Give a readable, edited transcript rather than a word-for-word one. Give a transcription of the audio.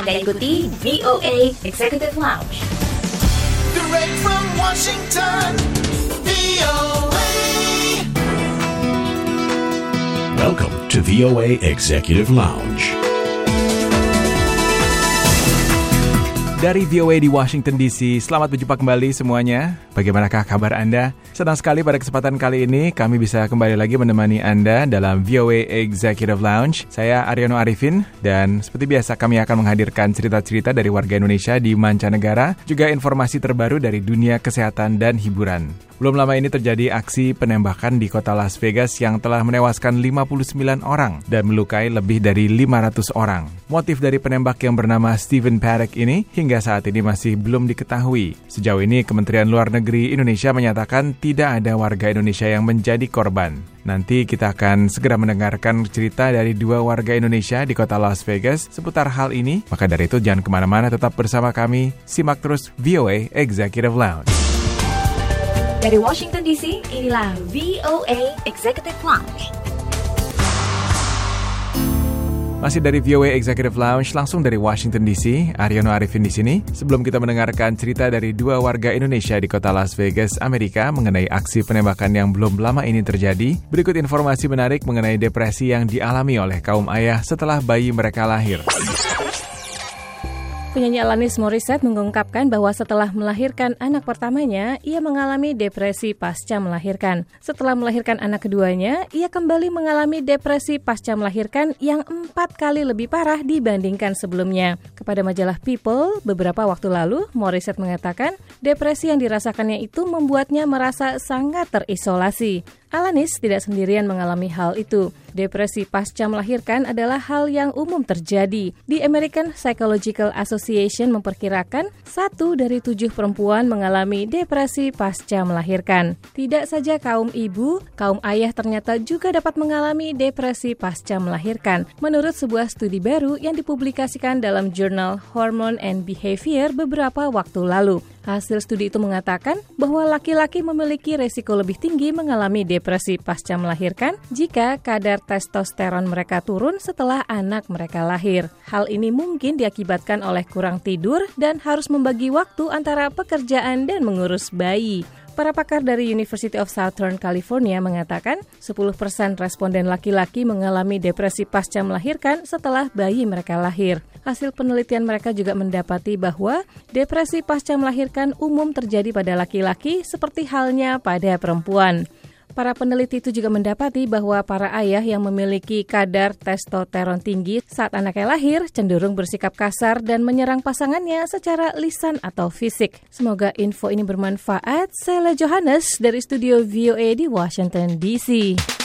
Anda ikuti VOA Executive Lounge. Direct from Washington, VOA. Welcome to VOA Executive Lounge. Dari VOA di Washington DC, selamat berjumpa kembali semuanya. Bagaimanakah kabar Anda? Senang sekali pada kesempatan kali ini kami bisa kembali lagi menemani Anda dalam VOA Executive Lounge. Saya Aryono Arifin dan seperti biasa kami akan menghadirkan cerita-cerita dari warga Indonesia di mancanegara, juga informasi terbaru dari dunia kesehatan dan hiburan. Belum lama ini terjadi aksi penembakan di kota Las Vegas yang telah menewaskan 59 orang dan melukai lebih dari 500 orang. Motif dari penembak yang bernama Stephen Paddock ini hingga saat ini masih belum diketahui. Sejauh ini Kementerian Luar Negeri Indonesia menyatakan tidak ada warga Indonesia yang menjadi korban. Nanti kita akan segera mendengarkan cerita dari dua warga Indonesia di kota Las Vegas seputar hal ini. Maka dari itu jangan kemana-mana, tetap bersama kami. Simak terus VOA Executive Lounge. Dari Washington DC, inilah VOA Executive Lounge. Masih dari VOA Executive Lounge, langsung dari Washington DC, Aryono Arifin di sini. Sebelum kita mendengarkan cerita dari dua warga Indonesia di kota Las Vegas, Amerika mengenai aksi penembakan yang belum lama ini terjadi, berikut informasi menarik mengenai depresi yang dialami oleh kaum ayah setelah bayi mereka lahir. Penyanyi Alanis Morissette mengungkapkan bahwa setelah melahirkan anak pertamanya, ia mengalami depresi pasca melahirkan. Setelah melahirkan anak keduanya, ia kembali mengalami depresi pasca melahirkan yang 4 kali lebih parah dibandingkan sebelumnya. Kepada majalah People, beberapa waktu lalu, Morissette mengatakan depresi yang dirasakannya itu membuatnya merasa sangat terisolasi. Alanis tidak sendirian mengalami hal itu. Depresi pasca melahirkan adalah hal yang umum terjadi. The American Psychological Association memperkirakan 1 dari 7 perempuan mengalami depresi pasca melahirkan. Tidak saja kaum ibu, kaum ayah ternyata juga dapat mengalami depresi pasca melahirkan. Menurut sebuah studi baru yang dipublikasikan dalam jurnal Hormone and Behavior beberapa waktu lalu. Hasil studi itu mengatakan bahwa laki-laki memiliki resiko lebih tinggi mengalami depresi pasca melahirkan jika kadar testosteron mereka turun setelah anak mereka lahir. Hal ini mungkin diakibatkan oleh kurang tidur dan harus membagi waktu antara pekerjaan dan mengurus bayi. Para pakar dari University of Southern California mengatakan 10% responden laki-laki mengalami depresi pasca melahirkan setelah bayi mereka lahir. Hasil penelitian mereka juga mendapati bahwa depresi pasca melahirkan umum terjadi pada laki-laki seperti halnya pada perempuan. Para peneliti itu juga mendapati bahwa para ayah yang memiliki kadar testosteron tinggi saat anaknya lahir cenderung bersikap kasar dan menyerang pasangannya secara lisan atau fisik. Semoga info ini bermanfaat. Saya Johannes dari studio VOA di Washington DC.